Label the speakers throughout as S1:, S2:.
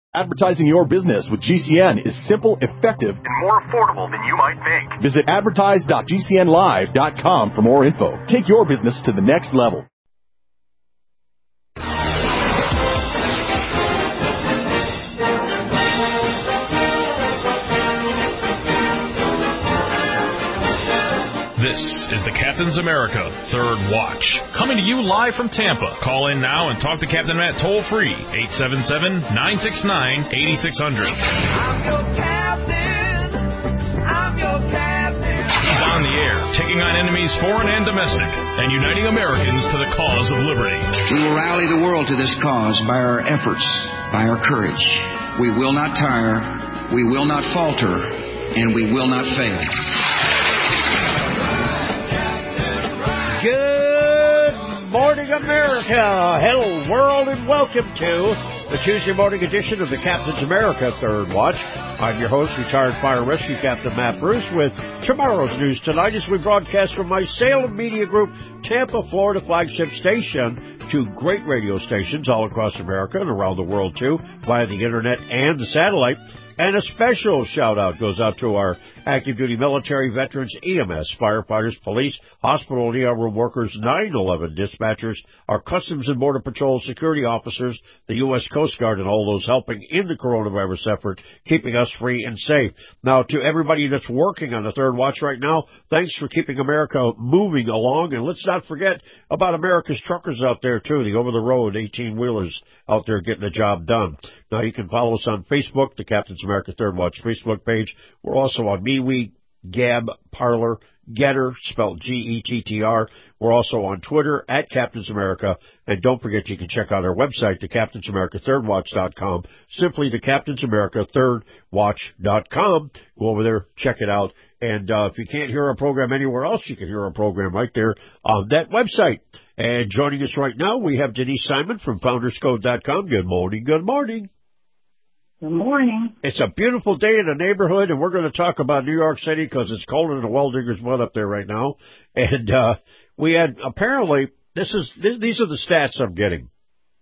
S1: Advertising your business with GCN is simple, effective, and more affordable than you might think. Visit advertise.gcnlive.com for more info. Take your business to the next level.
S2: This is the Captain's America Third Watch, coming to you live from Tampa. Call in now and talk to Captain Matt toll-free, 877-969-8600.
S3: I'm your captain. I'm your captain.
S2: He's on the air, taking on enemies foreign and domestic, and uniting Americans to the cause of liberty.
S4: We will rally the world to this cause by our efforts, by our courage. We will not tire, we will not falter, and we will not fail.
S5: Good morning, America. Hello, world, and welcome to the Tuesday morning edition of the Captain's America Third Watch. I'm your host, retired Fire Rescue Captain Matt Bruce, with tomorrow's news tonight as we broadcast from my Salem Media Group, Tampa, Florida flagship station, to great radio stations all across America and around the world, too, via the internet and the satellite. And a special shout-out goes out to our active duty military, veterans, EMS, firefighters, police, hospital and ER room workers, 9/11 dispatchers, our Customs and Border Patrol security officers, the U.S. Coast Guard, and all those helping in the coronavirus effort, keeping us free and safe. Now, to everybody that's working on the Third Watch right now, thanks for keeping America moving along. And let's not forget about America's truckers out there, too, the over-the-road 18-wheelers out there getting the job done. Now, you can follow us on Facebook, the Captain's America Third Watch Facebook page. We're also on MeWe, Gab, Parler, Getter, spelled Gettr. We're also on Twitter, at Captain's America. And don't forget, you can check out our website, thecaptainsamericathirdwatch.com. Simply thecaptainsamericathirdwatch.com. Go over there, check it out. And if you can't hear our program anywhere else, you can hear our program right there on that website. And joining us right now, we have Denise Simon from FoundersCode.com. Good morning. Good morning.
S6: Good morning.
S5: It's a beautiful day in the neighborhood, and we're going to talk about New York City because it's colder than a well-digger's mud up there right now. And we had, apparently, these are the stats I'm getting.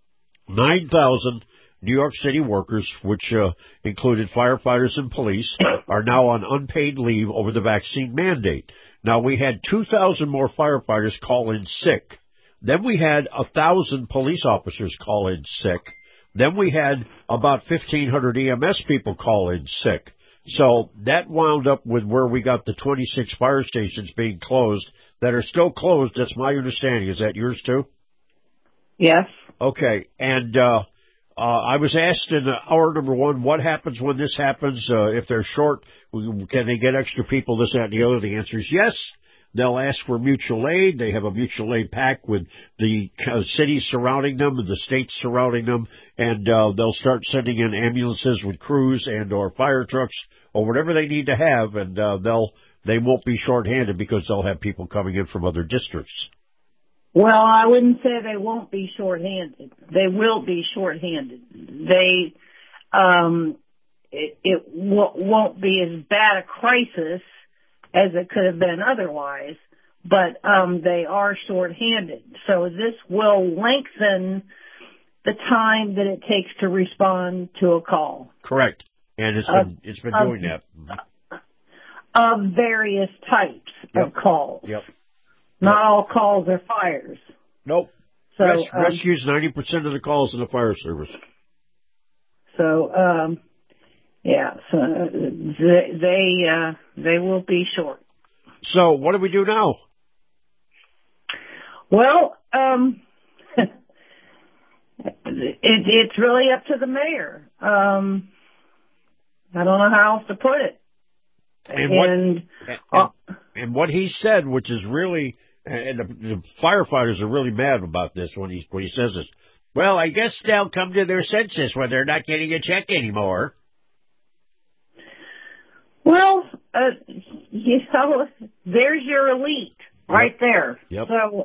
S5: 9,000 New York City workers, which included firefighters and police, are now on unpaid leave over the vaccine mandate. Now, we had 2,000 more firefighters call in sick. Then we had 1,000 police officers call in sick. Then we had about 1,500 EMS people call in sick. So that wound up with where we got the 26 fire stations being closed that are still closed. That's my understanding. Is that yours too?
S6: Yes.
S5: Okay. And I was asked in hour number one, what happens when this happens? If they're short, can they get extra people, this, that, and the other? The answer is yes. They'll ask for mutual aid. They have a mutual aid pact with the cities surrounding them and the states surrounding them, and they'll start sending in ambulances with crews and or fire trucks or whatever they need to have, and they won't be shorthanded because they'll have people coming in from other districts.
S6: Well, I wouldn't say they won't be shorthanded. They will be shorthanded. They it won't be as bad a crisis as it could have been otherwise, but they are shorthanded. So this will lengthen the time that it takes to respond to a call.
S5: Correct. And it's been doing that.
S6: Of various types of calls.
S5: Yep.
S6: Not all calls are fires.
S5: Nope.
S6: So,
S5: rescues 90% of the calls in the fire service.
S6: So, so they will be short.
S5: So what do we do now?
S6: Well, it's really up to the mayor. I don't know how else to put it.
S5: And what he said, which is really, and the firefighters are really mad about this when he says this. Well, I guess they'll come to their senses when they're not getting a check anymore.
S6: Well, there's your elite right there.
S5: Yep.
S6: So,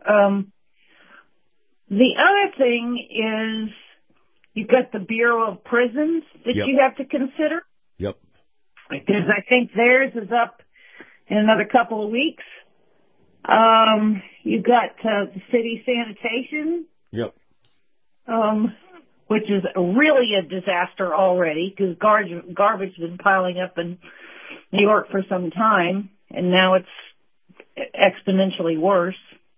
S6: the other thing is you've got the Bureau of Prisons that you have to consider.
S5: Yep.
S6: Because I think theirs is up in another couple of weeks. You've got the city sanitation.
S5: Yep.
S6: which is really a disaster already because garbage has been piling up in New York for some time, and now it's exponentially worse.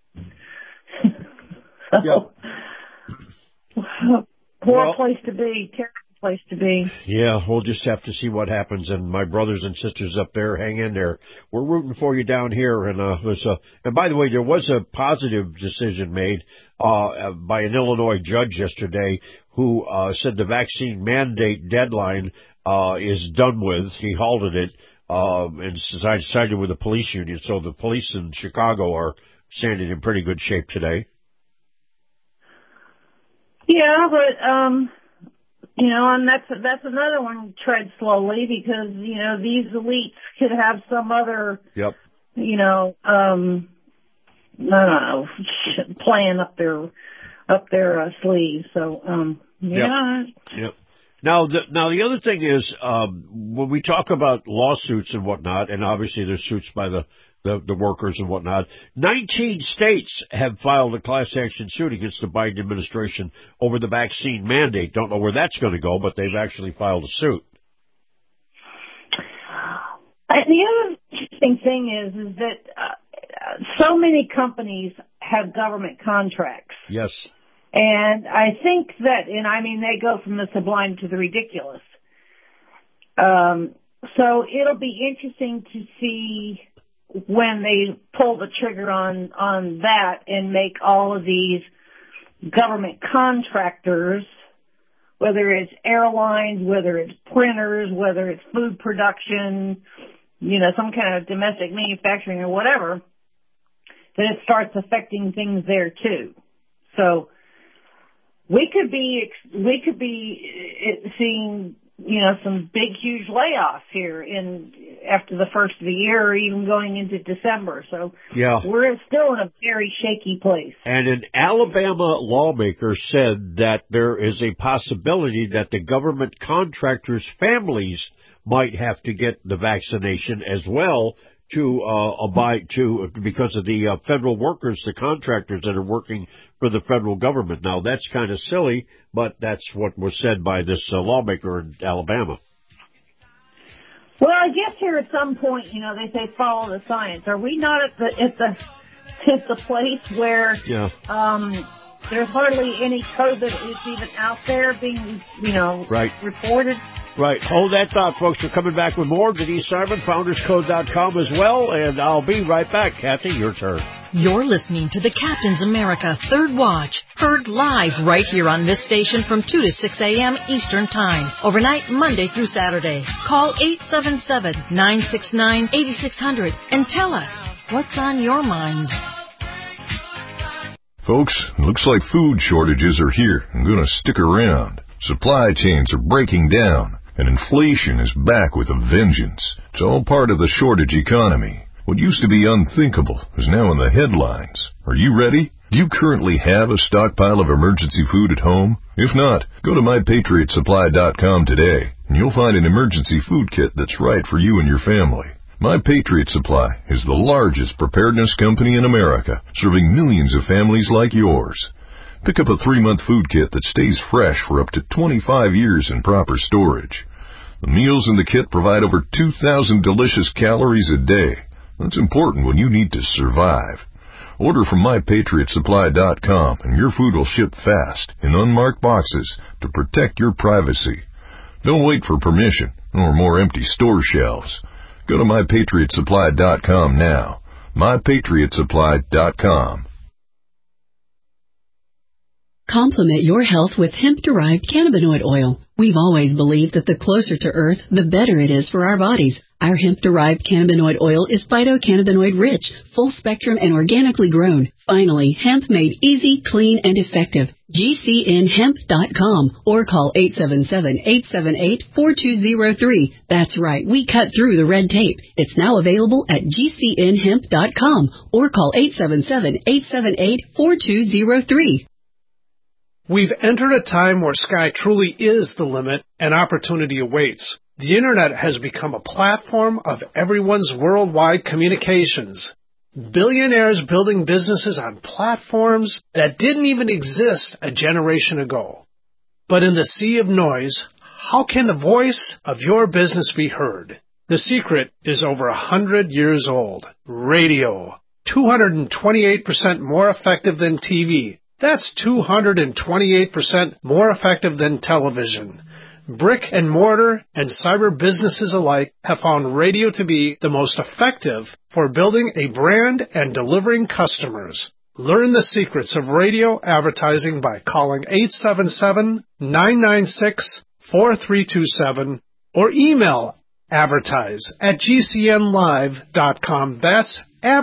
S6: Poor place to be, terrible place to be.
S5: Yeah, we'll just have to see what happens. And my brothers and sisters up there, hang in there. We're rooting for you down here. And and by the way, there was a positive decision made by an Illinois judge yesterday who said the vaccine mandate deadline is done with. He halted it and sided with the police union. So the police in Chicago are standing in pretty good shape today.
S6: Yeah, but and that's another one. Tread slowly because these elites could have some other, plan up their sleeves. So
S5: Yep. Now the other thing is when we talk about lawsuits and whatnot, and obviously there's suits by the workers and whatnot, 19 states have filed a class action suit against the Biden administration over the vaccine mandate. Don't know where that's going to go, but they've actually filed a suit.
S6: The other interesting thing is that so many companies have government contracts.
S5: Yes.
S6: And I think that, they go from the sublime to the ridiculous. So it'll be interesting to see when they pull the trigger on that and make all of these government contractors, whether it's airlines, whether it's printers, whether it's food production, some kind of domestic manufacturing or whatever, that it starts affecting things there too. So we could be seeing some big, huge layoffs here after the first of the year or even going into December. So we're still in a very shaky place.
S5: And an Alabama lawmaker said that there is a possibility that the government contractors' families might have to get the vaccination as well to abide to because of the federal workers, the contractors that are working for the federal government. Now, that's kind of silly, but that's what was said by this lawmaker in Alabama.
S6: Well, I guess here at some point, they say follow the science. Are we not at the place where there's hardly any code that is even out there being, reported?
S5: Right. Hold that thought, folks. We're coming back with more. Denise Simon, FoundersCode.com as well. And I'll be right back. Kathy, your turn.
S7: You're listening to the Captain's America Third Watch, heard live right here on this station from 2 to 6 a.m. Eastern Time, overnight Monday through Saturday. Call 877-969-8600 and tell us what's on your mind.
S8: Folks, looks like food shortages are here and going to stick around. Supply chains are breaking down, and inflation is back with a vengeance. It's all part of the shortage economy. What used to be unthinkable is now in the headlines. Are you ready? Do you currently have a stockpile of emergency food at home? If not, go to MyPatriotSupply.com today, and you'll find an emergency food kit that's right for you and your family. My Patriot Supply is the largest preparedness company in America, serving millions of families like yours. Pick up a 3-month food kit that stays fresh for up to 25 years in proper storage. The meals in the kit provide over 2,000 delicious calories a day. That's important when you need to survive. Order from MyPatriotSupply.com and your food will ship fast in unmarked boxes to protect your privacy. Don't wait for permission or more empty store shelves. Go to MyPatriotSupply.com now. MyPatriotSupply.com.
S9: Complement your health with hemp-derived cannabinoid oil. We've always believed that the closer to Earth, the better it is for our bodies. Our hemp-derived cannabinoid oil is phytocannabinoid-rich, full-spectrum, and organically grown. Finally, hemp made easy, clean, and effective. GCNhemp.com or call 877-878-4203. That's right, we cut through the red tape. It's now available at GCNhemp.com or call 877-878-4203.
S10: We've entered a time where sky truly is the limit and opportunity awaits. The Internet has become a platform of everyone's worldwide communications. Billionaires building businesses on platforms that didn't even exist a generation ago. But in the sea of noise, how can the voice of your business be heard? The secret is over 100 years old. Radio. 228% more effective than TV. That's 228% more effective than television. Brick and mortar and cyber businesses alike have found radio to be the most effective for building a brand and delivering customers. Learn the secrets of radio advertising by calling 877-996-4327 or email advertise@gcnlive.com. That's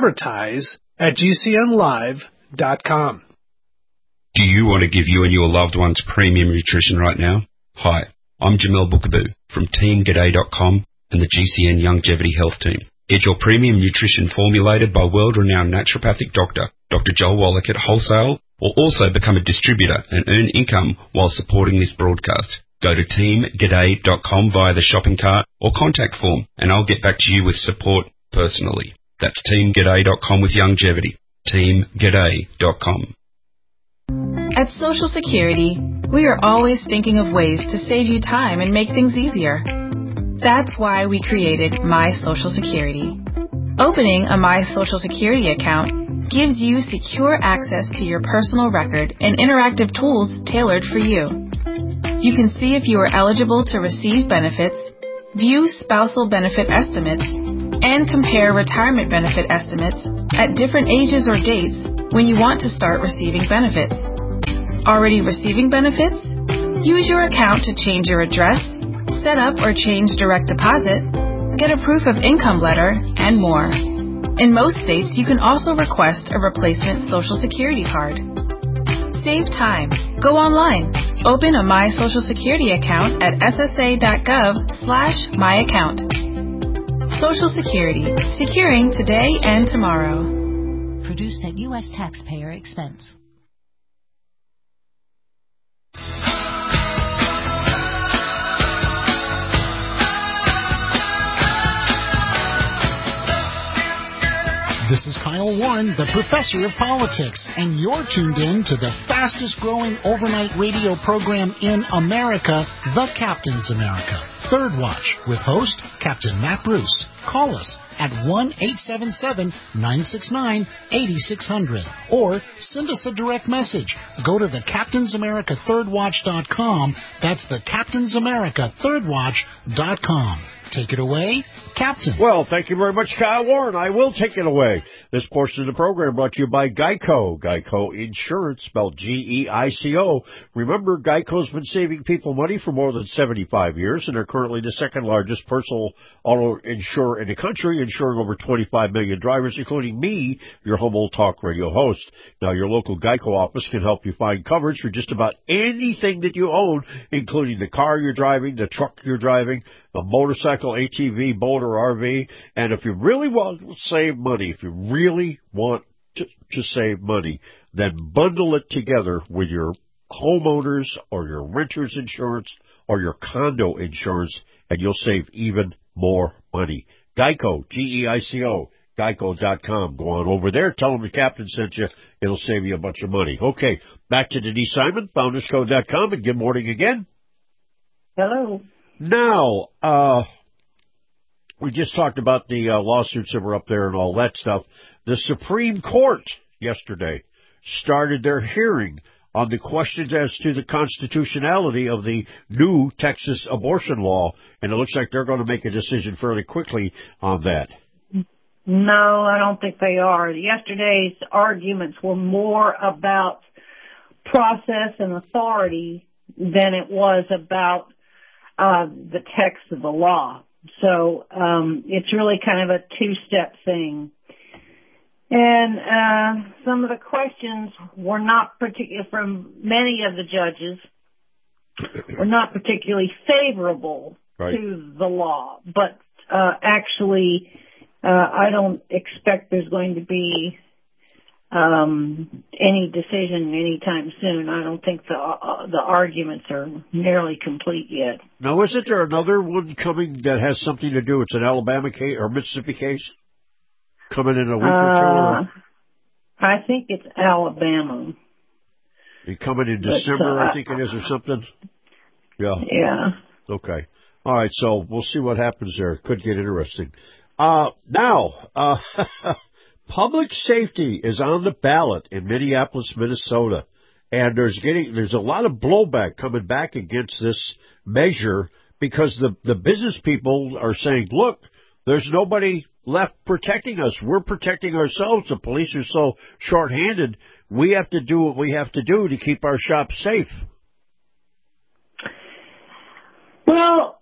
S10: advertise@gcnlive.com.
S11: Do you want to give you and your loved ones premium nutrition right now? Hi, I'm Jamel Bookaboo from TeamGaday.com and the GCN Longevity Health Team. Get your premium nutrition formulated by world-renowned naturopathic doctor, Dr. Joel Wallach at Wholesale, or also become a distributor and earn income while supporting this broadcast. Go to TeamGaday.com via the shopping cart or contact form, and I'll get back to you with support personally. That's TeamGaday.com with longevity. TeamGaday.com.
S12: At Social Security, we are always thinking of ways to save you time and make things easier. That's why we created My Social Security. Opening a My Social Security account gives you secure access to your personal record and interactive tools tailored for you. You can see if you are eligible to receive benefits, view spousal benefit estimates, and compare retirement benefit estimates at different ages or dates when you want to start receiving benefits. Already receiving benefits? Use your account to change your address, set up or change direct deposit, get a proof of income letter, and more. In most states, you can also request a replacement Social Security card. Save time. Go online. Open a My Social Security account at ssa.gov/myaccount. Social Security. Securing today and tomorrow.
S7: Produced at U.S. taxpayer expense.
S13: This is Kyle Warren, the professor of politics, and you're tuned in to the fastest growing overnight radio program in America, The Captain's America. Third Watch with host Captain Matt Bruce. Call us at 1-877-969-8600 or send us a direct message. Go to the CaptainsAmerica3rdWatch.com. That's the CaptainsAmerica3rdWatch.com. Take it away, Captain.
S5: Well, thank you very much, Kyle Warren. I will take it away. This portion of the program brought to you by Geico. Geico Insurance, spelled G-E-I-C-O. Remember, Geico's been saving people money for more than 75 years, and they're currently the second largest personal auto insurer in the country, insuring over 25 million drivers, including me, your Humboldt Talk Radio host. Now, your local Geico office can help you find coverage for just about anything that you own, including the car you're driving, the truck you're driving, a motorcycle, ATV, boat, or RV. And if you really want to save money, then bundle it together with your homeowners or your renter's insurance or your condo insurance, and you'll save even more money. Geico, G-E-I-C-O, Geico.com. Go on over there. Tell them the captain sent you. It'll save you a bunch of money. Okay, back to Denise Simon, FoundersCode.com, and good morning again.
S6: Hello.
S5: Now, we just talked about the lawsuits that were up there and all that stuff. The Supreme Court yesterday started their hearing on the questions as to the constitutionality of the new Texas abortion law, and it looks like they're going to make a decision fairly quickly on that.
S6: No, I don't think they are. Yesterday's arguments were more about process and authority than it was about the text of the law. So it's really kind of a two-step thing. And some of the questions were not particular from many of the judges were not particularly favorable to the law. But actually, I don't expect there's going to be any decision anytime soon. I don't think the arguments are nearly complete yet.
S5: Now, isn't there another one coming that has something to do? It's an Alabama case or Mississippi case coming in a week or two?
S6: I think it's Alabama.
S5: You coming in December, I think it is, or something? Yeah.
S6: Yeah.
S5: Okay. All right, so we'll see what happens there. Could get interesting. Now, public safety is on the ballot in Minneapolis, Minnesota, and there's a lot of blowback coming back against this measure because the business people are saying, look, there's nobody left protecting us. We're protecting ourselves. The police are so short-handed. We have to do what we have to do to keep our shops safe.
S6: Well,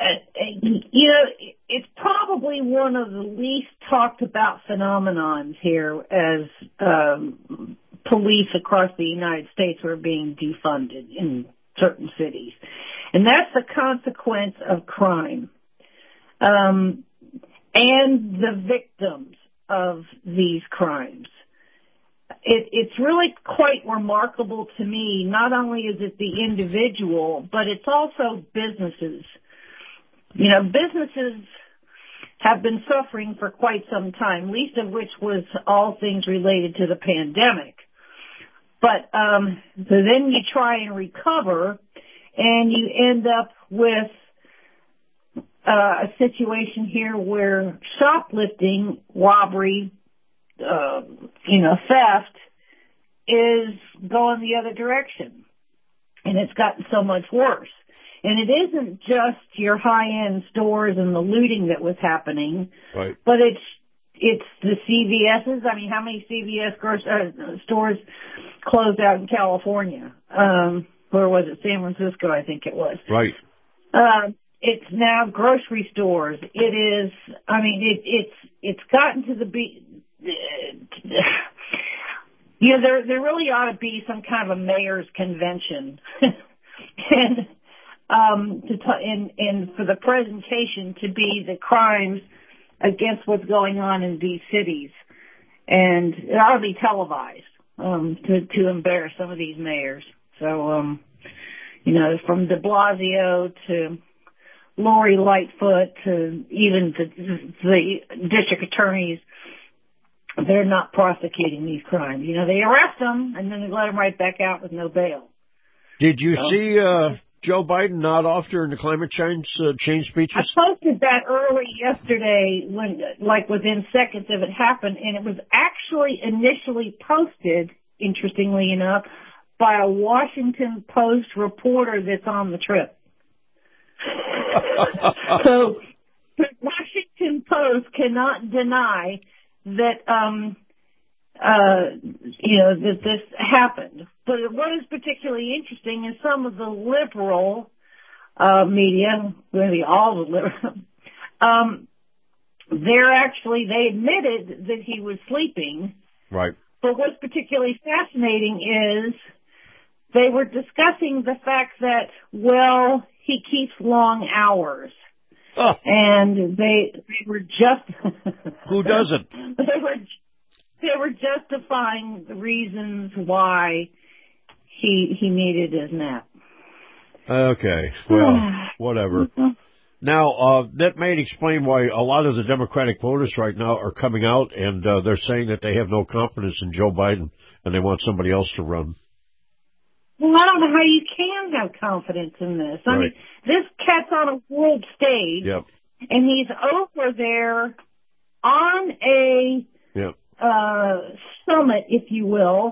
S6: it's probably one of the least talked about phenomenons here as police across the United States are being defunded in certain cities. And that's the consequence of crime. And the victims of these crimes. It's really quite remarkable to me. Not only is it the individual, but it's also businesses. Businesses have been suffering for quite some time, least of which was all things related to the pandemic. But so then you try and recover, and you end up with a situation here where shoplifting, robbery, theft is going the other direction. And it's gotten so much worse. And it isn't just your high-end stores and the looting that was happening,
S5: right,
S6: but it's the CVS's. I mean, how many CVS stores closed out in California? Where was it? San Francisco, I think it was.
S5: Right.
S6: It's now grocery stores. It is, it's gotten to the there really ought to be some kind of a mayor's convention. And for the presentation to be the crimes against what's going on in these cities. And it ought to be televised, to embarrass some of these mayors. So, from de Blasio to Lori Lightfoot to even the district attorneys, they're not prosecuting these crimes. They arrest them and then they let them right back out with no bail.
S5: Did you see Joe Biden nod off during the climate change speeches?
S6: I posted that early yesterday within seconds of it happened, and it was actually initially posted, interestingly enough, by a Washington Post reporter that's on the trip. So the Washington Post cannot deny that that this happened. But what is particularly interesting is some of the liberal media, maybe all the liberal, they admitted that he was sleeping.
S5: Right.
S6: But what's particularly fascinating is they were discussing the fact that, he keeps long hours.
S5: Oh.
S6: And they were just...
S5: Who doesn't?
S6: They were justifying the reasons why he needed his nap.
S5: Okay, well, whatever. Now, that may explain why a lot of the Democratic voters right now are coming out and they're saying that they have no confidence in Joe Biden and they want somebody else to run.
S6: Well, I don't know how you can have confidence in this. I mean, this cat's on a world stage, and he's over there on a summit, if you will,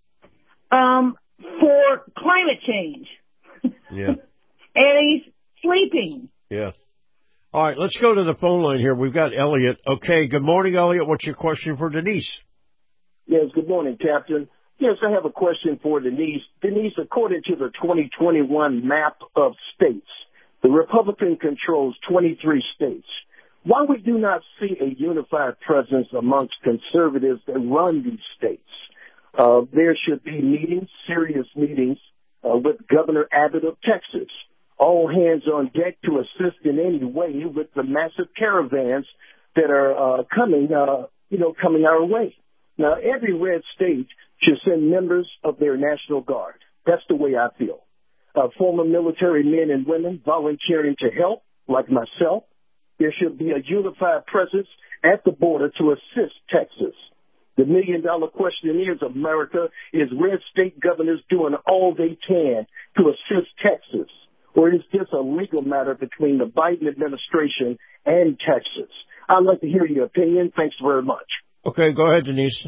S6: for climate change.
S5: Yeah.
S6: And he's sleeping.
S5: Yeah. All right, let's go to the phone line here. We've got Elliot. Okay, good morning, Elliot. What's your question for Denise?
S14: Yes, good morning, Captain. Yes, I have a question for Denise. Denise, according to the 2021 map of states, the Republican controls 23 states. Why we do not see a unified presence amongst conservatives that run these states? There should be meetings, serious meetings, with Governor Abbott of Texas. All hands on deck to assist in any way with the massive caravans that are coming our way. Now, every red state should send members of their National Guard. That's the way I feel. Former military men and women volunteering to help, like myself. There should be a unified presence at the border to assist Texas. The million-dollar question is, America, is red state governors doing all they can to assist Texas? Or is this a legal matter between the Biden administration and Texas? I'd like to hear your opinion. Thanks very much.
S5: Okay, go ahead, Denise.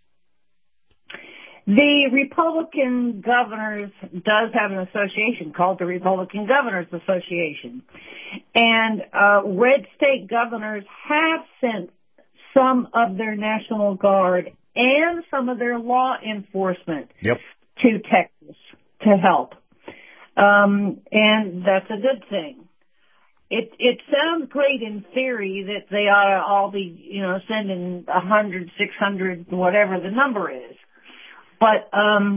S6: The Republican Governors does have an association called the Republican Governors Association. And red state governors have sent some of their National Guard and some of their law enforcement to Texas to help. And that's a good thing. It sounds great in theory that they ought to all be, sending 100, 600, whatever the number is. But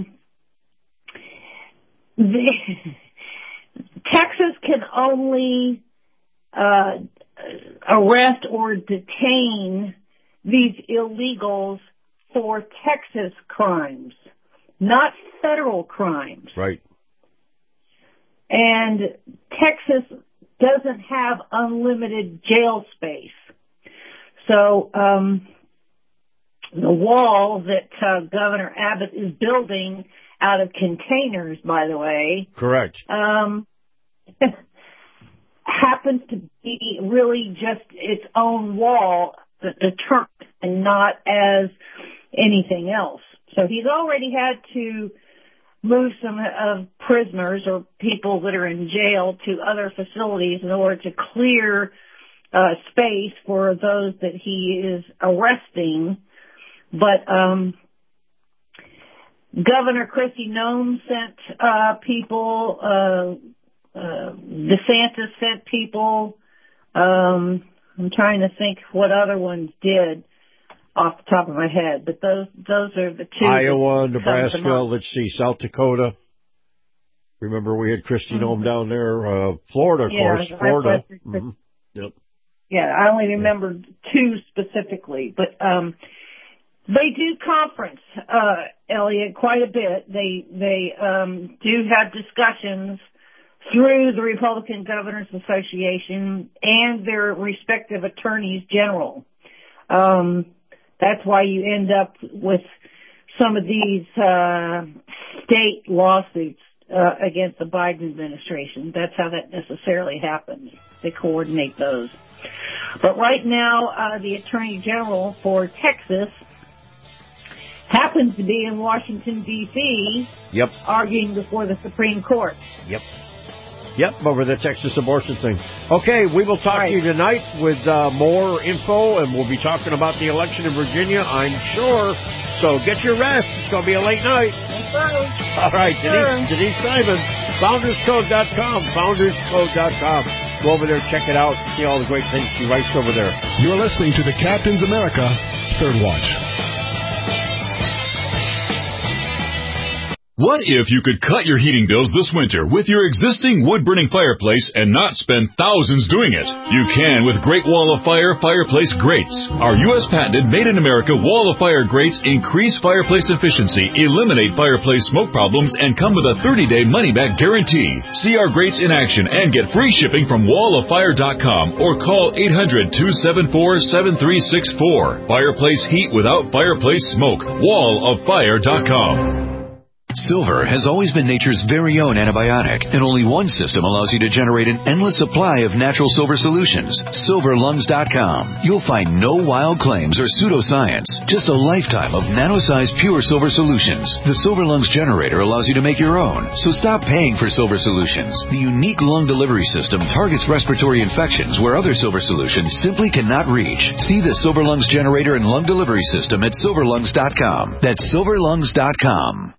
S6: Texas can only arrest or detain these illegals for Texas crimes, not federal crimes.
S5: Right.
S6: And Texas doesn't have unlimited jail space. So the wall that Governor Abbott is building out of containers, by the way.
S5: Correct.
S6: Happens to be really just its own wall, the deterrent, and not as anything else. So he's already had to move some of prisoners or people that are in jail to other facilities in order to clear space for those that he is arresting. But Governor Kristi Noem sent people, DeSantis sent people. I'm trying to think what other ones did off the top of my head, but those are the two.
S5: Iowa, Nebraska, let's see, South Dakota. Remember we had Kristi Noem down there. Florida, of course. Florida. Mm-hmm. Yep.
S6: Yeah, I only remember two specifically, but they do conference, Elliot, quite a bit. They do have discussions through the Republican Governors Association and their respective attorneys general. That's why you end up with some of these state lawsuits against the Biden administration. That's how that necessarily happens. They coordinate those. But right now, the Attorney General for Texas happens to be in Washington, D.C., arguing before the Supreme Court.
S5: Yep, over the Texas abortion thing. Okay, we will talk to you tonight with more info, and we'll be talking about the election in Virginia, I'm sure. So get your rest. It's going to be a late night. All right, Denise Simon, FoundersCode.com, FoundersCode.com. Go over there, check it out, see all the great things she writes over there.
S1: You're listening to the Captain's America Third Watch. What if you could cut your heating bills this winter with your existing wood-burning fireplace and not spend thousands doing it? You can with Great Wall of Fire fireplace grates. Our U.S. patented made-in-America Wall of Fire grates increase fireplace efficiency, eliminate fireplace smoke problems, and come with a 30-day money-back guarantee. See our grates in action and get free shipping from walloffire.com or call 800-274-7364. Fireplace heat without fireplace smoke. walloffire.com.
S15: Silver has always been nature's very own antibiotic, and only one system allows you to generate an endless supply of natural silver solutions. SilverLungs.com. You'll find no wild claims or pseudoscience, just a lifetime of nano-sized pure silver solutions. The Silver Lungs generator allows you to make your own, so stop paying for silver solutions. The unique lung delivery system targets respiratory infections where other silver solutions simply cannot reach. See the Silver Lungs generator and lung delivery system at SilverLungs.com. That's SilverLungs.com.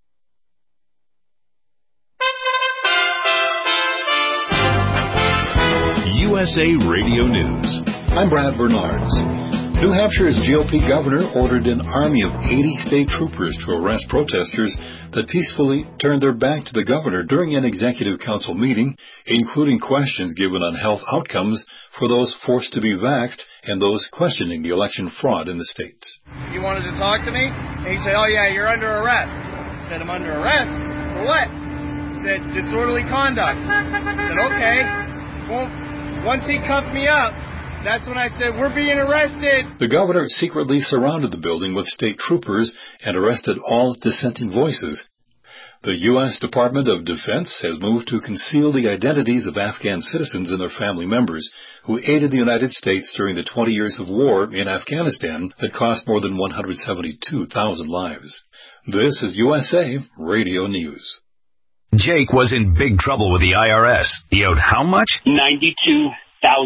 S1: USA Radio News.
S16: I'm Brad Bernards. New Hampshire's GOP governor ordered an army of 80 state troopers to arrest protesters that peacefully turned their back to the governor during an executive council meeting, including questions given on health outcomes for those forced to be vaxxed and those questioning the election fraud in the state.
S17: You wanted to talk to me? And he said, "Oh yeah, you're under arrest." I said, "I'm under arrest? For what?" He said, "Disorderly conduct." I said, "Okay." Well, once he cuffed me up, That's when I said, we're being arrested.
S16: The governor secretly surrounded the building with state troopers and arrested all dissenting voices. The U.S. Department of Defense has moved to conceal the identities of Afghan citizens and their family members who aided the United States during the 20 years of war in Afghanistan that cost more than 172,000 lives. This is USA Radio News.
S18: Jake was in big trouble with the IRS. He owed how much?
S19: $92,000.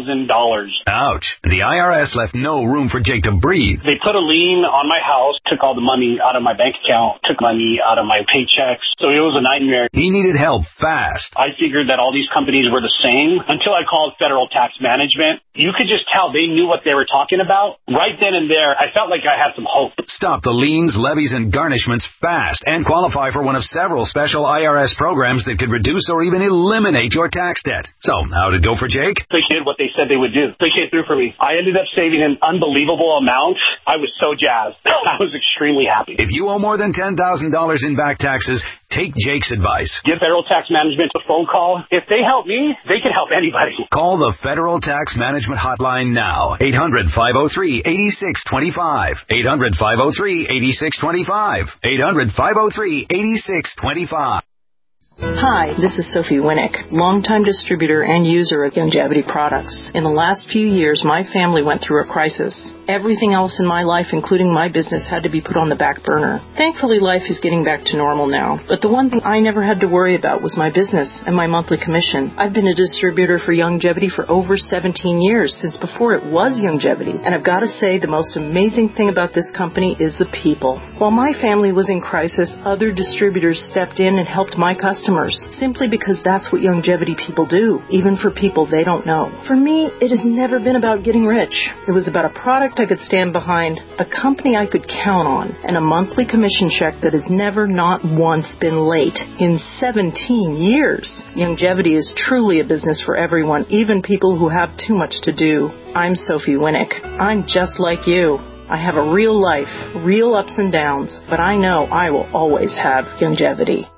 S18: Ouch. The IRS left no room for Jake to breathe.
S19: They put a lien on my house, took all the money out of my bank account, took money out of my paychecks. So it was a nightmare.
S18: He needed help fast.
S19: I figured that all these companies were the same until I called Federal Tax Management. You could just tell they knew what they were talking about. Right then and there, I felt like I had some hope.
S18: Stop the liens, levies, and garnishments fast and qualify for one of several special IRS programs that could reduce or even eliminate your tax debt. So, how did it go for Jake?
S19: They did what they said they would do. They came through for me. I ended up saving an unbelievable amount. I was so jazzed. I was extremely happy.
S18: If you owe more than $10,000 in back taxes, take Jake's advice.
S19: Give Federal Tax Management a phone call. If they help me, they can help anybody.
S18: Call the Federal Tax Management Hotline now. 800-503-8625. 800-503-8625. 800-503-8625.
S20: Hi, this is Sophie Winnick, longtime distributor and user of Youngevity products. In the last few years, my family went through a crisis. Everything else in my life, including my business, had to be put on the back burner. Thankfully, life is getting back to normal now. But the one thing I never had to worry about was my business and my monthly commission. I've been a distributor for Youngevity for over 17 years, since before it was Youngevity. And I've got to say, the most amazing thing about this company is the people. While my family was in crisis, other distributors stepped in and helped my customers, simply because that's what Youngevity people do, even for people they don't know. For me, it has never been about getting rich. It was about a product I could stand behind, a company I could count on, and a monthly commission check that has never, not once, been late in 17 years. Youngevity is truly a business for everyone, even people who have too much to do. I'm Sophie Winnick. I'm just like you. I have a real life, real ups and downs, but I know I will always have Youngevity.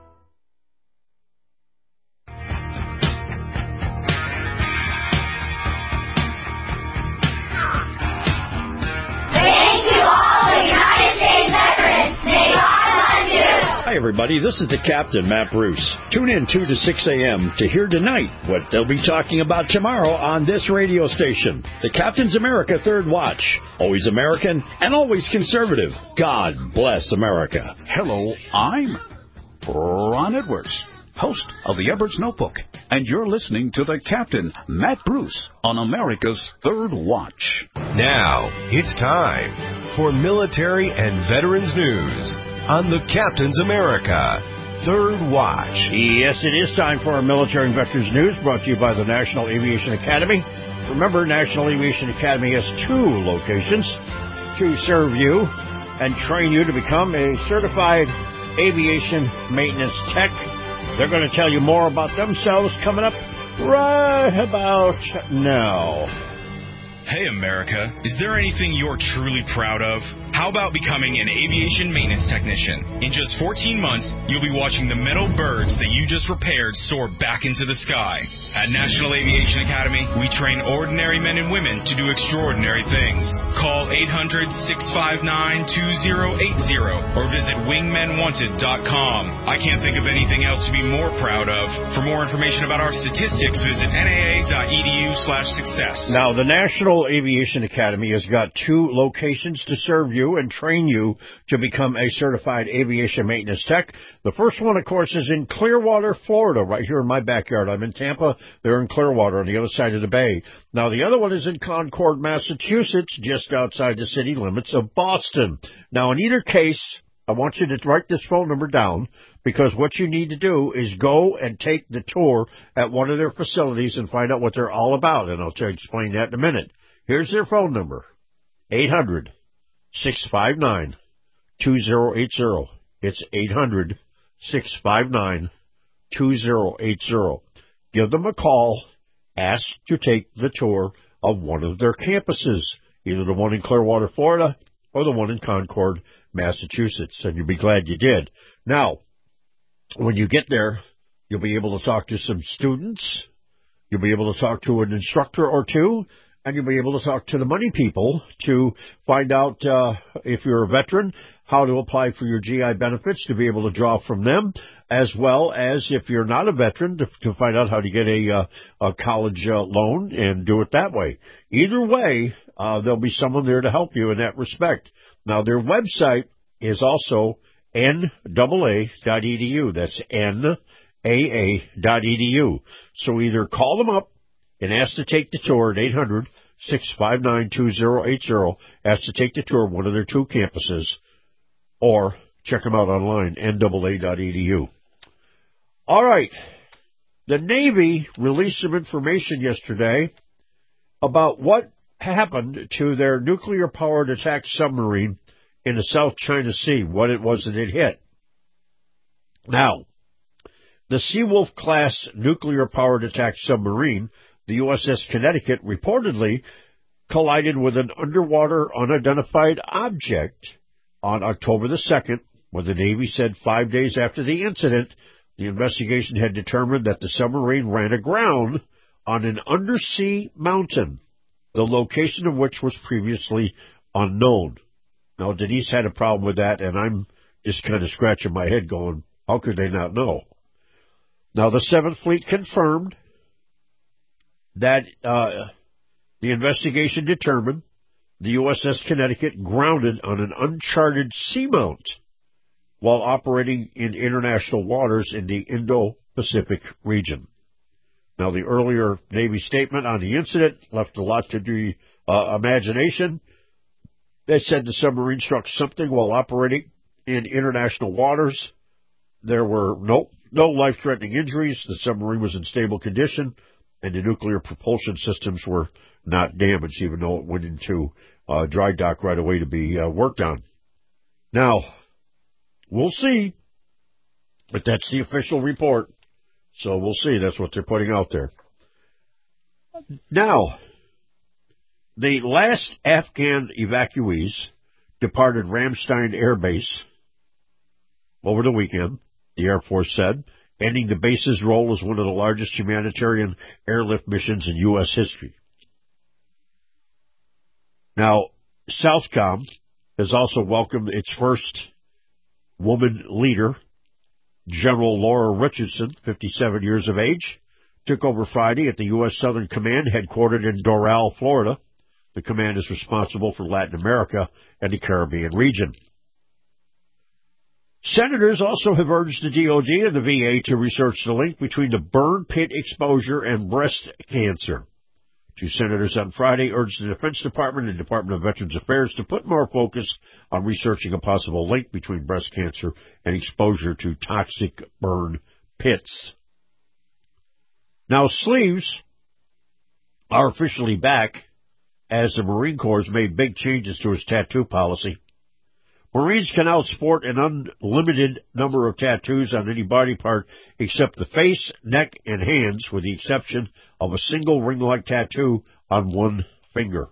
S5: Hi, everybody. This is the Captain, Matt Bruce. Tune in 2 to 6 a.m. to hear tonight what they'll be talking about tomorrow on this radio station. The Captain's America Third Watch. Always American and always conservative. God bless America.
S21: Hello, I'm Ron Edwards, host of the Edwards Notebook, and you're listening to the Captain, Matt Bruce, on America's Third Watch.
S22: Now, it's time for military and veterans news on the Captain's America Third Watch.
S5: Yes, it is time for our military and veterans news, brought to you by the National Aviation Academy. Remember, National Aviation Academy has 2 locations to serve you and train you to become a certified aviation maintenance tech. They're going to tell you more about themselves coming up right about now.
S2: Hey, America, is there anything you're truly proud of? How about becoming an aviation maintenance technician? In just 14 months, you'll be watching the metal birds that you just repaired soar back into the sky. At National Aviation Academy, we train ordinary men and women to do extraordinary things. Call 800-659-2080 or visit wingmenwanted.com. I can't think of anything else to be more proud of. For more information about our statistics, visit naa.edu/success.
S5: Now, the National Aviation Academy has got 2 locations to serve you and train you to become a certified aviation maintenance tech. The first one, of course, is in Clearwater, Florida, right here in my backyard. I'm in Tampa. They're in Clearwater on the other side of the bay. Now, the other one is in Concord, Massachusetts, just outside the city limits of Boston. Now, in either case, I want you to write this phone number down, because what you need to do is go and take the tour at one of their facilities and find out what they're all about, and I'll explain that in a minute. Here's their phone number, 800-659-2080. It's 800-659-2080. Give them a call. Ask to take the tour of one of their campuses, either the one in Clearwater, Florida, or the one in Concord, Massachusetts, and you'll be glad you did. Now, when you get there, you'll be able to talk to some students. You'll be able to talk to an instructor or 2, and you'll be able to talk to the money people to find out if you're a veteran, how to apply for your GI benefits, to be able to draw from them, as well as if you're not a veteran, to find out how to get a college loan and do it that way. Either way, there'll be someone there to help you in that respect. Now, their website is also NAA.edu. That's NAA.edu. So either call them up and ask to take the tour at 800-659-2080. Ask to take the tour of one of their 2 campuses, or check them out online, NAA.edu. All right. The Navy released some information yesterday about what happened to their nuclear-powered attack submarine in the South China Sea, what it was that it hit. Now, the Seawolf-class nuclear-powered attack submarine, the USS Connecticut, reportedly collided with an underwater unidentified object on October the 2nd, when the Navy said 5 days after the incident, the investigation had determined that the submarine ran aground on an undersea mountain, the location of which was previously unknown. Now, Denise had a problem with that, and I'm just kind of scratching my head going, how could they not know? Now, the 7th Fleet confirmed that the investigation determined the USS Connecticut grounded on an uncharted seamount while operating in international waters in the Indo-Pacific region. Now, the earlier Navy statement on the incident left a lot to the imagination. They said the submarine struck something while operating in international waters. There were no life-threatening injuries. The submarine was in stable condition, and the nuclear propulsion systems were not damaged, even though it went into dry dock right away to be worked on. Now, we'll see, but that's the official report. So we'll see. That's what they're putting out there. Now, the last Afghan evacuees departed Ramstein Air Base over the weekend, the Air Force said, ending the base's role as one of the largest humanitarian airlift missions in U.S. history. Now, Southcom has also welcomed its first woman leader, General Laura Richardson, 57 years of age, took over Friday at the U.S. Southern Command, headquartered in Doral, Florida. The command is responsible for Latin America and the Caribbean region. Senators also have urged the DOD and the VA to research the link between the burn pit exposure and breast cancer. 2 senators on Friday urged the Defense Department and Department of Veterans Affairs to put more focus on researching a possible link between breast cancer and exposure to toxic burn pits. Now, sleeves are officially back as the Marine Corps has made big changes to its tattoo policy. Marines can now sport an unlimited number of tattoos on any body part except the face, neck, and hands, with the exception of a single ring-like tattoo on one finger.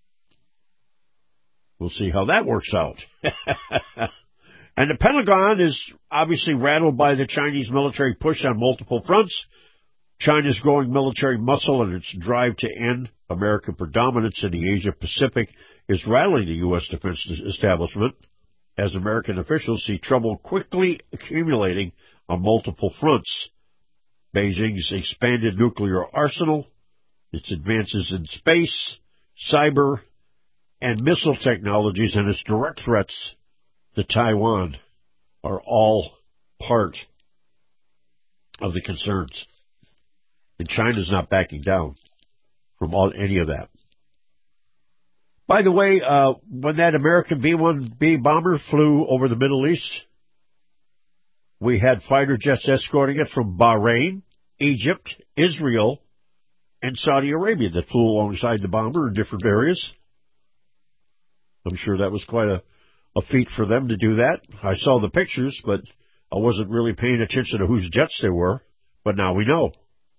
S5: We'll see how that works out. And the Pentagon is obviously rattled by the Chinese military push on multiple fronts. China's growing military muscle and its drive to end American predominance in the Asia-Pacific is rattling the U.S. defense establishment, as American officials see trouble quickly accumulating on multiple fronts. Beijing's expanded nuclear arsenal, its advances in space, cyber, and missile technologies, and its direct threats to Taiwan are all part of the concerns. And China's not backing down from any of that. By the way, when that American B-1B bomber flew over the Middle East, we had fighter jets escorting it from Bahrain, Egypt, Israel, and Saudi Arabia that flew alongside the bomber in different areas. I'm sure that was quite a feat for them to do that. I saw the pictures, but I wasn't really paying attention to whose jets they were. But now we know.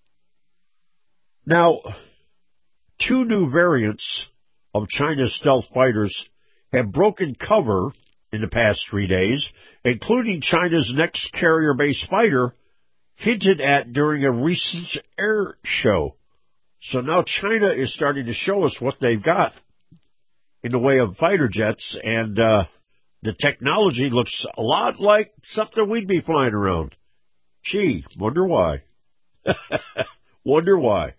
S5: Now, 2 new variants of China's stealth fighters have broken cover in the past 3 days, including China's next carrier-based fighter hinted at during a recent air show. So now China is starting to show us what they've got in the way of fighter jets, and the technology looks a lot like something we'd be flying around. Gee, wonder why. Wonder why.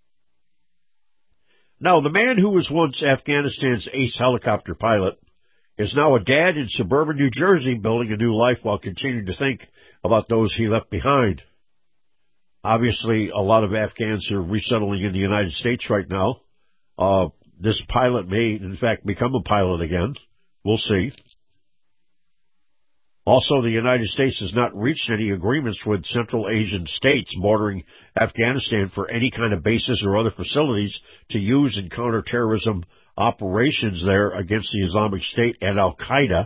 S5: Now, the man who was once Afghanistan's ace helicopter pilot is now a dad in suburban New Jersey building a new life while continuing to think about those he left behind. Obviously, a lot of Afghans are resettling in the United States right now. This pilot may, in fact, become a pilot again. We'll see. Also, the United States has not reached any agreements with Central Asian states bordering Afghanistan for any kind of bases or other facilities to use in counterterrorism operations there against the Islamic State and Al-Qaeda.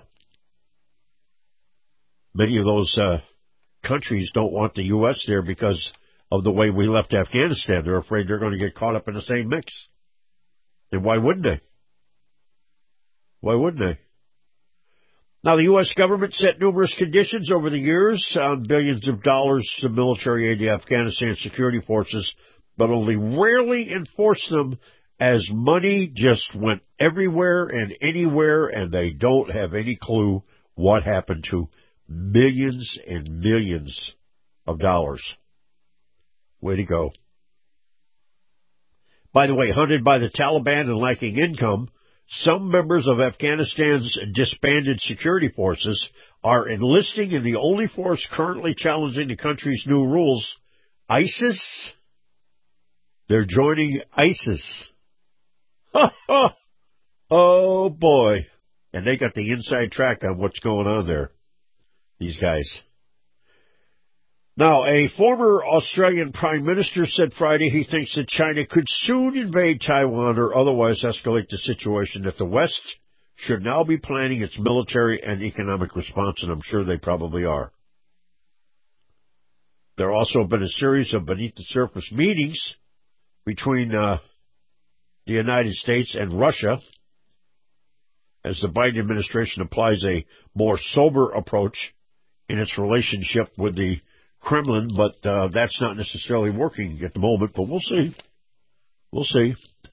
S5: Many of those countries don't want the U.S. there because of the way we left Afghanistan. They're afraid they're going to get caught up in the same mix. And why wouldn't they? Why wouldn't they? Now, the U.S. government set numerous conditions over the years on billions of dollars of military aid to Afghanistan security forces, but only rarely enforced them, as money just went everywhere and anywhere, and they don't have any clue what happened to millions and millions of dollars. Way to go. By the way, hunted by the Taliban and lacking income, some members of Afghanistan's disbanded security forces are enlisting in the only force currently challenging the country's new rules, ISIS. They're joining ISIS. Ha ha! Oh boy. And they got the inside track on what's going on there, these guys. Now, a former Australian Prime Minister said Friday he thinks that China could soon invade Taiwan or otherwise escalate the situation, that the West should now be planning its military and economic response, and I'm sure they probably are. There also have been a series of beneath-the-surface meetings between the United States and Russia as the Biden administration applies a more sober approach in its relationship with the Kremlin, but that's not necessarily working at the moment, but we'll see. We'll see.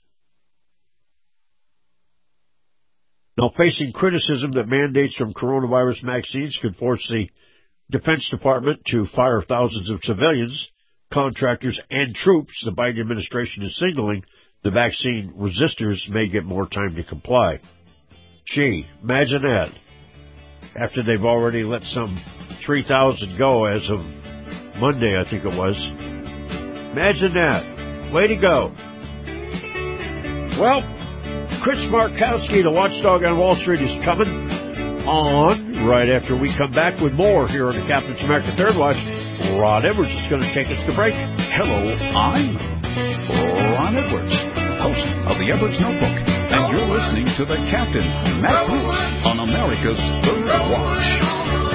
S5: Now, facing criticism that mandates from coronavirus vaccines could force the Defense Department to fire thousands of civilians, contractors, and troops, the Biden administration is signaling the vaccine resistors may get more time to comply. Gee, imagine that. After they've already let some 3,000 go as of Monday, I think it was. Imagine that. Way to go. Well, Chris Markowski, the watchdog on Wall Street, is coming on right after we come back with more here on the Captain's America Third Watch. Ron Edwards is going to take us to break.
S21: Hello, I'm Ron Edwards, host of the Edwards Notebook, and you're listening to the Captain, Matt Bruce, on America's Third Watch.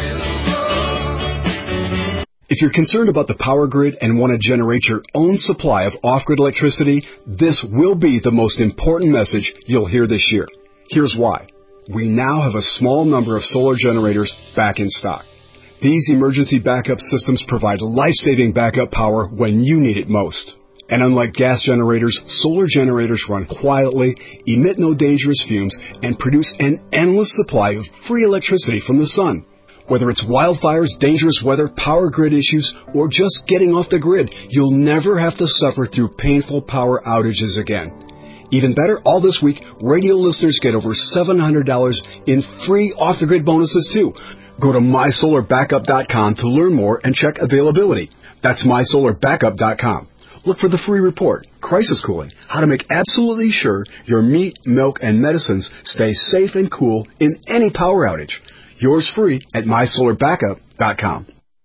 S3: If you're concerned about the power grid and want to generate your own supply of off-grid electricity, this will be the most important message you'll hear this year. Here's why. We now have a small number of solar generators back in stock. These emergency backup systems provide life-saving backup power when you need it most. And unlike gas generators, solar generators run quietly, emit no dangerous fumes, and produce an endless supply of free electricity from the sun. Whether it's wildfires, dangerous weather, power grid issues, or just getting off the grid, you'll never have to suffer through painful power outages again. Even better, all this week, radio listeners get over $700 in free off-the-grid bonuses, too. Go to mysolarbackup.com to learn more and check availability. That's mysolarbackup.com. Look for the free report, Crisis Cooling, how to make absolutely sure your meat, milk, and medicines stay safe and cool in any power outage. Yours free at mysolarbackup.com.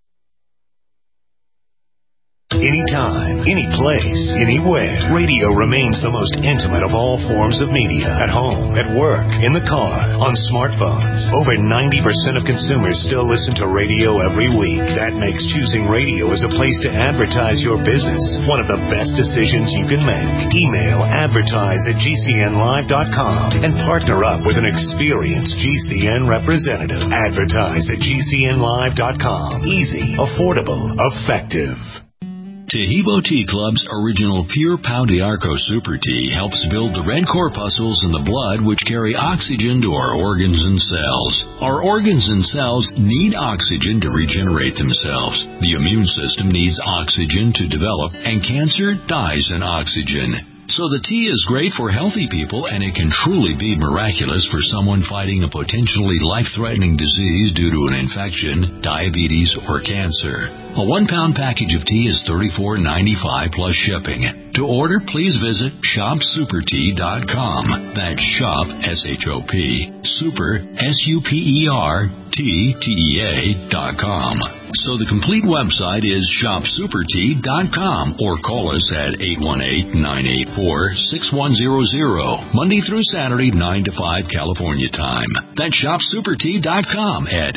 S22: Anytime, any place, anywhere. Radio remains the most intimate of all forms of media. At home, at work, in the car, on smartphones. Over 90% of consumers still listen to radio every week. That makes choosing radio as a place to advertise your business one of the best decisions you can make. Email advertise@gcnlive.com and partner up with an experienced GCN representative. Advertise@gcnlive.com. Easy, affordable, effective.
S4: Tahibo Tea Club's original Pure Pau d'Arco Super Tea helps build the red corpuscles in the blood which carry oxygen to our organs and cells. Our organs and cells need oxygen to regenerate themselves. The immune system needs oxygen to develop, and cancer dies in oxygen. So the tea is great for healthy people, and it can truly be miraculous for someone fighting a potentially life-threatening disease due to an infection, diabetes, or cancer. A 1-pound package of tea is $34.95 plus shipping. To order, please visit shopsupertea.com. That's shop, S-H-O-P, super, S-U-P-E-R-T-T-E-A.com. So the complete website is shopsupertea.com, or call us at 818-984-6100, Monday through Saturday, 9 to 5 California time. That's shopsupertea.com at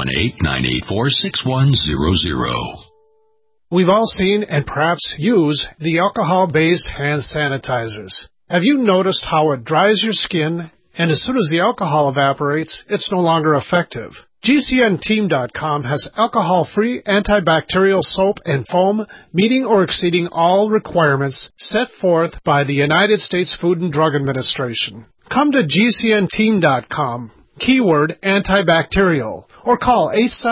S4: 818-984-6100.
S10: We've all seen and perhaps use the alcohol-based hand sanitizers. Have you noticed how it dries your skin, and as soon as the alcohol evaporates, it's no longer effective? GCNteam.com has alcohol-free antibacterial soap and foam meeting or exceeding all requirements set forth by the United States Food and Drug Administration. Come to GCNteam.com, keyword antibacterial, or call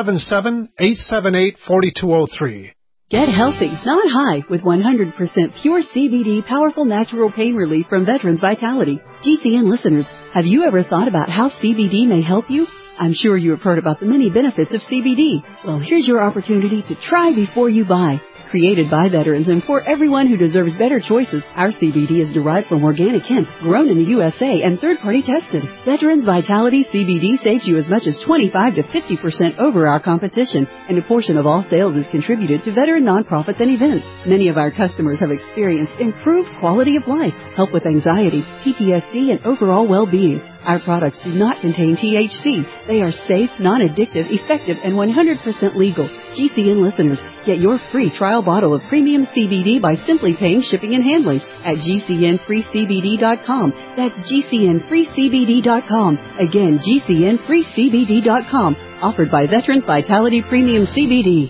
S10: 877-878-4203.
S9: Get healthy, not high, with 100% pure CBD powerful natural pain relief from Veterans Vitality. GCN listeners, have you ever thought about how CBD may help you? I'm sure you have heard about the many benefits of CBD. Well, here's your opportunity to try before you buy. Created by veterans and for everyone who deserves better choices, our CBD is derived from organic hemp, grown in the USA and third-party tested. Veterans Vitality CBD saves you as much as 25 to 50% over our competition, and a portion of all sales is contributed to veteran nonprofits and events. Many of our customers have experienced improved quality of life, help with anxiety, PTSD, and overall well-being. Our products do not contain THC. They are safe, non-addictive, effective, and 100% legal. GCN listeners, get your free trial bottle of premium CBD by simply paying shipping and handling at GCNFreeCBD.com. That's GCNFreeCBD.com. Again, GCNFreeCBD.com. Offered by Veterans Vitality Premium CBD.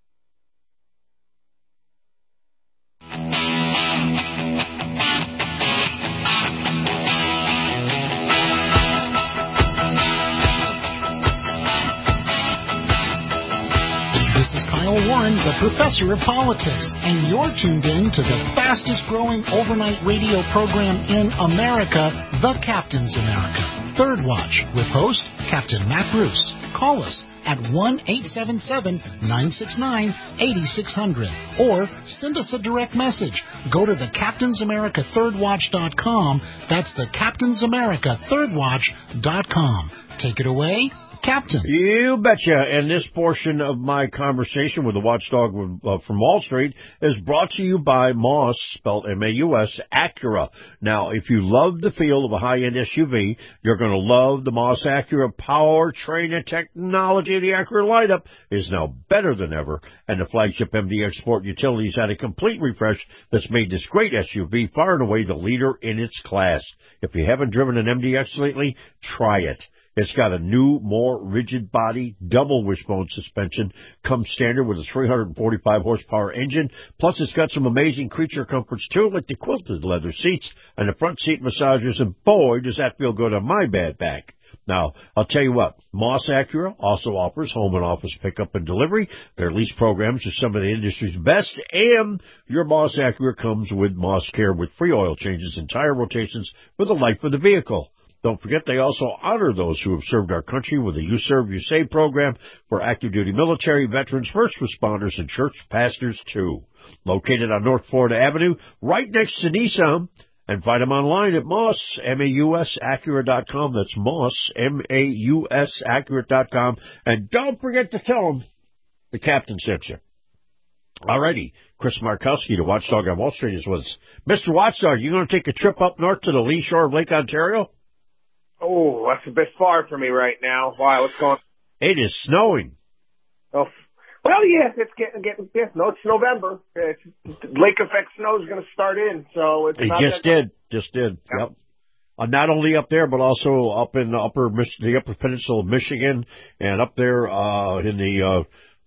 S13: This is Kyle Warren, the Professor of Politics, and you're tuned in to the fastest-growing overnight radio program in America, The Captain's America. Third Watch, with host Captain Matt Bruce. Call us at 1-877-969-8600, or send us a direct message. Go to the CaptainsAmericaThirdWatch.com. That's the CaptainsAmericaThirdWatch.com. Take it away, Captain.
S5: You betcha. And this portion of my conversation with the watchdog from Wall Street is brought to you by Moss, spelled M-A-U-S, Acura. Now, if you love the feel of a high-end SUV, you're going to love the Moss Acura powertrain and technology. The Acura lineup is now better than ever, and the flagship MDX Sport Utilities had a complete refresh that's made this great SUV far and away the leader in its class. If you haven't driven an MDX lately, try it. It's got a new, more rigid body, double wishbone suspension, comes standard with a 345 horsepower engine, plus it's got some amazing creature comforts too, like the quilted leather seats and the front seat massagers, and boy, does that feel good on my bad back. Now, I'll tell you what, Moss Acura also offers home and office pickup and delivery. Their lease programs are some of the industry's best, and your Moss Acura comes with Moss Care with free oil changes and tire rotations for the life of the vehicle. Don't forget, they also honor those who have served our country with the You Serve, You Save program for active duty military, veterans, first responders, and church pastors, too. Located on North Florida Avenue, right next to Nissan. And find them online at Moss, M-A-U-S, Acura.com. That's Moss, M-A-U-S, Acura.com. And don't forget to tell them the captain sent you. Alrighty, Chris Markowski, the Watchdog on Wall Street, is with us. Mr. Watchdog, you going to take a trip up north to the lee shore of Lake Ontario?
S8: Oh, that's a bit far for me right now. Why? What's going on?
S5: It is snowing.
S8: Oh, well, yeah, it's getting no, it's November. Lake effect snow is going to start in, so it's not
S5: just did. Yep. Not only up there, but also up in the upper peninsula of Michigan, and up there in the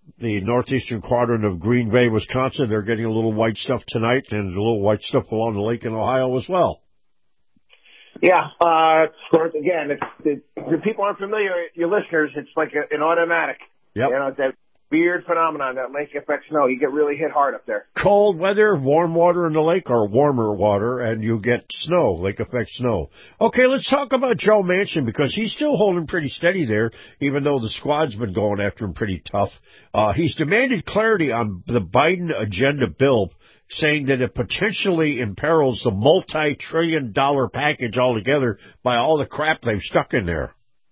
S5: the northeastern quadrant of Green Bay, Wisconsin. They're getting a little white stuff tonight and a little white stuff along the lake in Ohio as well.
S8: Yeah, again, if people aren't familiar, your listeners, it's like an automatic.
S5: Yep.
S8: You know, that weird phenomenon, that lake effect snow. You get really hit hard up there.
S5: Cold weather, warm water in the lake, or warmer water, and you get snow, lake effect snow. Okay, let's talk about Joe Manchin, because he's still holding pretty steady there, even though the squad's been going after him pretty tough. He's demanded clarity on the Biden agenda bill, saying that it potentially imperils the multi-trillion-dollar package altogether by all the crap they've stuck in there.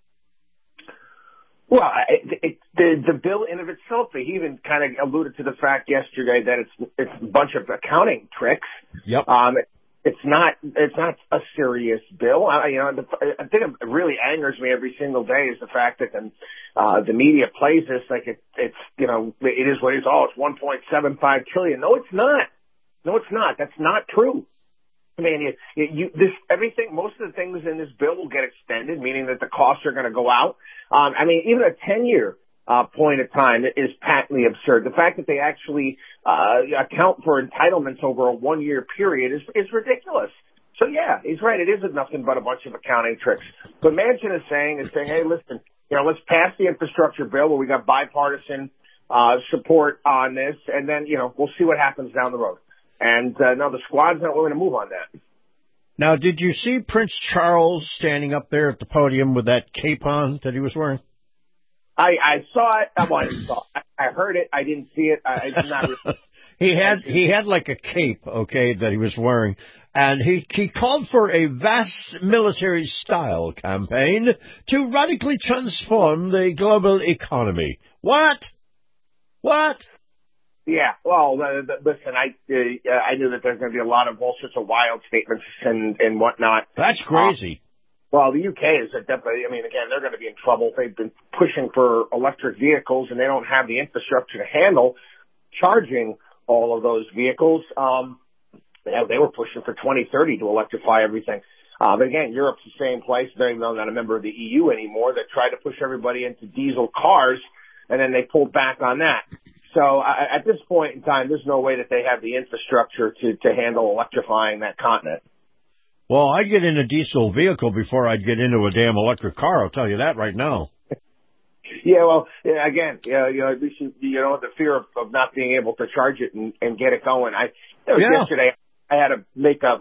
S8: Well, the bill in of itself, he even kind of alluded to the fact yesterday that it's a bunch of accounting tricks.
S5: Yep.
S8: It's not a serious bill. The thing that really angers me every single day is the fact that the media plays this like it is what it is. Oh, it's 1.75 trillion. No, it's not. No, it's not. That's not true. I mean, everything, most of the things in this bill will get extended, meaning that the costs are going to go out. Even a 10-year point of time is patently absurd. The fact that they actually account for entitlements over a 1-year period is ridiculous. So yeah, he's right. It isn't nothing but a bunch of accounting tricks. But Manchin is saying, hey, listen, let's pass the infrastructure bill where we got bipartisan support on this, and then we'll see what happens down the road. And no, the squad's not willing to move on that.
S5: Now, did you see Prince Charles standing up there at the podium with that cape on that he was wearing?
S8: I saw it. I heard it. I didn't see it. I did not.
S5: He had like a cape, that he was wearing, and he called for a vast military style campaign to radically transform the global economy. What?
S8: Yeah, well, listen, I knew that there's going to be a lot of all sorts of wild statements and whatnot.
S5: That's crazy.
S8: Well, the UK is definitely, again, they're going to be in trouble. They've been pushing for electric vehicles, and they don't have the infrastructure to handle charging all of those vehicles. They were pushing for 2030 to electrify everything. But again, Europe's the same place. They're not a member of the EU anymore. They tried to push everybody into diesel cars, and then they pulled back on that. So at this point in time, there's no way that they have the infrastructure to handle electrifying that continent.
S5: Well, I'd get in a diesel vehicle before I'd get into a damn electric car. I'll tell you that right now.
S8: Yeah, well, again, at least the fear of not being able to charge it and get it going. Yesterday, I had to make a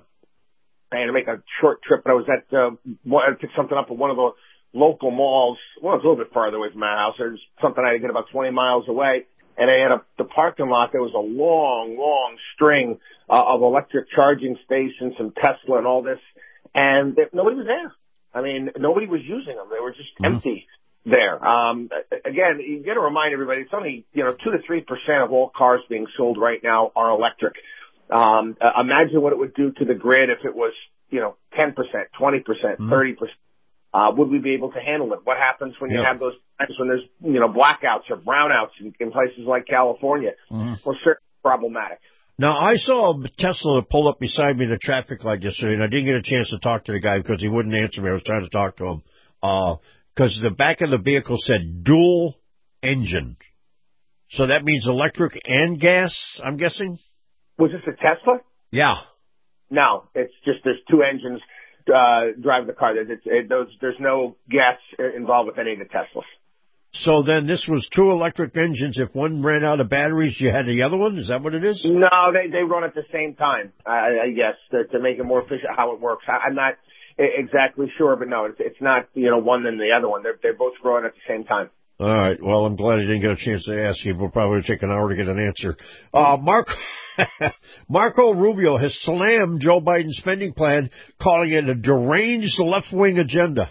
S8: short trip, but I was I picked something up at one of the local malls. Well, it's a little bit farther away from my house. There's something I had to get about 20 miles away. And I had the parking lot, there was a long, long string of electric charging stations, some Tesla and all this. And nobody was there. Nobody was using them. They were just empty there. Again, you got to remind everybody, it's only, 2 to 3% of all cars being sold right now are electric. Imagine what it would do to the grid if it was, 10%, 20%, 30%. Would we be able to handle it? What happens when you have those times when there's, blackouts or brownouts in places like California? Well, certainly problematic.
S5: Now, I saw a Tesla pull up beside me in a traffic light yesterday, and I didn't get a chance to talk to the guy because he wouldn't answer me. I was trying to talk to him because the back of the vehicle said dual engine. So that means electric and gas, I'm guessing?
S8: Was this a Tesla?
S5: Yeah.
S8: No, it's just there's two engines. Drive the car. There's no gas involved with any of the Teslas.
S5: So then this was two electric engines. If one ran out of batteries, you had the other one? Is that what it is?
S8: No, they run at the same time, I guess, to make it more efficient how it works. I'm not exactly sure, but no, it's not, one than the other one. They're both growing at the same time.
S5: All right. Well, I'm glad I didn't get a chance to ask you. We'll probably take an hour to get an answer. Marco Rubio has slammed Joe Biden's spending plan, calling it a deranged left-wing agenda.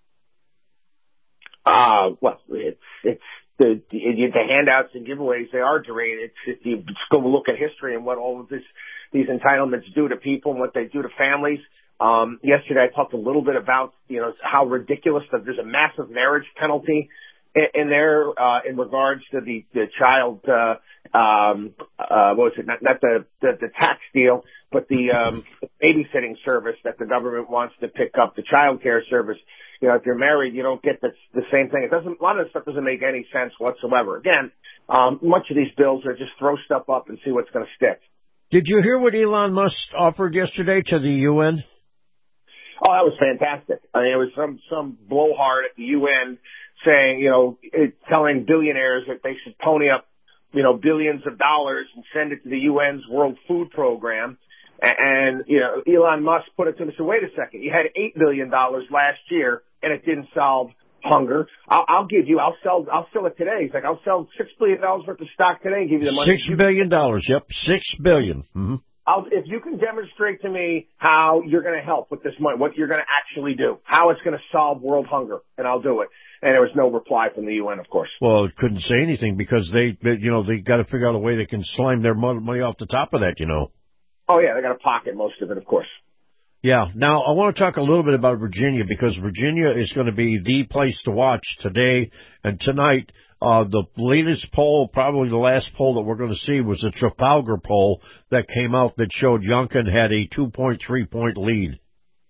S8: Well, it's the handouts and giveaways. They are deranged. If you go look at history and what all of these entitlements do to people and what they do to families. Yesterday, I talked a little bit about how ridiculous that there's a massive marriage penalty in there in regards to the child. What was it? Not the tax deal, but the babysitting service that the government wants to pick up, the child care service. If you're married, you don't get the same thing. A lot of this stuff doesn't make any sense whatsoever. Again, much of these bills are just throw stuff up and see what's going to stick.
S5: Did you hear what Elon Musk offered yesterday to the UN?
S8: Oh, that was fantastic. I mean, it was some blowhard at the UN saying, telling billionaires that they should pony up, billions of dollars and send it to the UN's World Food Program. And Elon Musk put it to him and said, wait a second, you had $8 billion last year and it didn't solve hunger. I'll sell it today. He's like, I'll sell $6 billion worth of stock today and give you the money.
S5: $6 billion. Yep. $6 billion. Mm-hmm.
S8: If you can demonstrate to me how you're going to help with this money, what you're going to actually do, how it's going to solve world hunger, and I'll do it. And there was no reply from the UN, of course.
S5: Well, it couldn't say anything because they got to figure out a way they can slime their money off the top of that,
S8: Oh, yeah, they got to pocket most of it, of course.
S5: Yeah. Now, I want to talk a little bit about Virginia because Virginia is going to be the place to watch today and tonight. The latest poll, probably the last poll that we're going to see, was the Trafalgar poll that came out that showed Youngkin had a 2.3-point lead.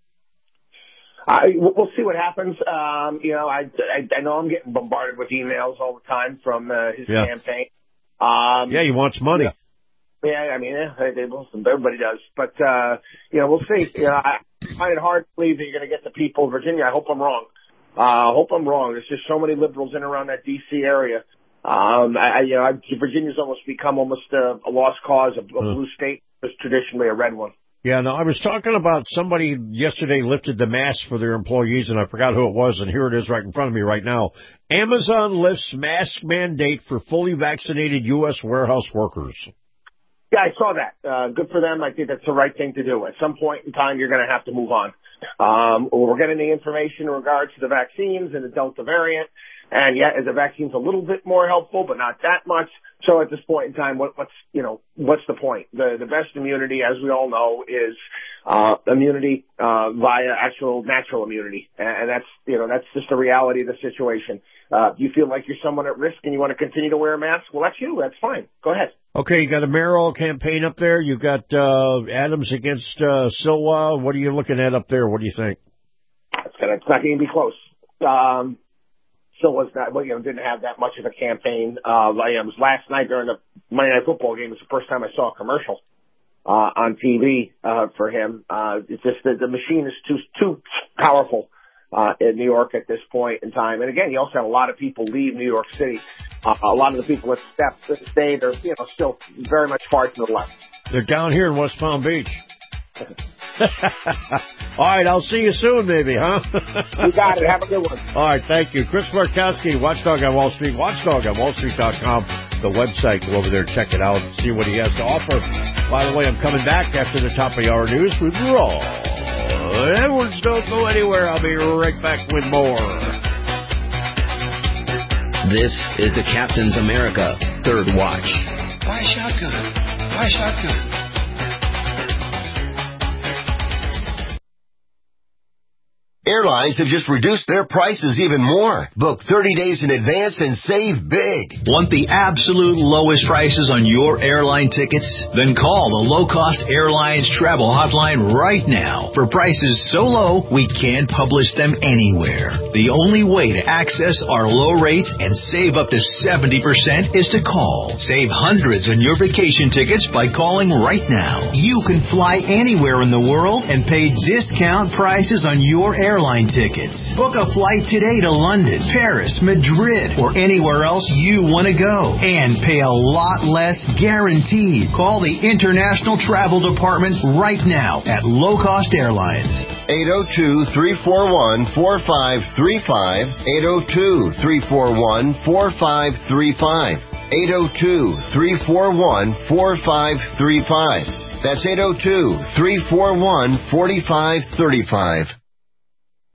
S8: We'll see what happens. I know I'm getting bombarded with emails all the time from his campaign.
S5: He wants money.
S8: Yeah, I mean, everybody does. But, we'll see. I find it hard to believe that you're going to get the people of Virginia. I hope I'm wrong. There's just so many liberals in and around that D.C. area. Virginia's almost become a lost cause, a blue state. It's traditionally a red one.
S5: Yeah, no, I was talking about somebody yesterday lifted the mask for their employees, and I forgot who it was, and here it is right in front of me right now. Amazon lifts mask mandate for fully vaccinated U.S. warehouse workers.
S8: Yeah, I saw that. Good for them. I think that's the right thing to do. At some point in time, you're going to have to move on. We're getting the information in regards to the vaccines and the Delta variant. And the vaccine's a little bit more helpful, but not that much. So at this point in time, what's the point? The best immunity, as we all know, is immunity via actual natural immunity, and that's just the reality of the situation. You feel like you're someone at risk and you want to continue to wear a mask? Well, that's you. That's fine. Go ahead.
S5: Okay, you got a mayoral campaign up there. You've got Adams against Silwa. What are you looking at up there? What do you think?
S8: It's not going to be close. Silwa's not, didn't have that much of a campaign. It was last night during the Monday Night Football game. It was the first time I saw a commercial on TV for him. It's just that the machine is too powerful in New York at this point in time. And again, you also had a lot of people leave New York City. A lot of the people that stayed are still very much far to the left.
S5: They're down here in West Palm Beach. All right, I'll see you soon, maybe, huh?
S8: You got it. Have a good one.
S5: All right, thank you. Chris Markowski, Watchdog on Wall Street, watchdogonwallstreet.com, the website. Go over there, check it out, see what he has to offer. By the way, I'm coming back after the top of the hour news with Raw Edwards. Don't go anywhere. I'll be right back with more.
S11: This is the Captain's America Third Watch.
S12: Buy shotgun. Buy shotgun.
S23: Airlines have just reduced their prices even more. Book 30 days in advance and save big.
S4: Want the absolute lowest prices on your airline tickets? Then call the Low Cost Airlines Travel Hotline right now. For prices so low, we can't publish them anywhere. The only way to access our low rates and save up to 70% is to call. Save hundreds on your vacation tickets by calling right now. You can fly anywhere in the world and pay discount prices on your airline tickets. Book a flight today to London, Paris, Madrid, or anywhere else you want to go. And pay a lot less guaranteed. Call the International Travel Department right now at Low Cost Airlines.
S23: 802-341-4535. 802-341-4535. 802-341-4535. That's 802-341-4535.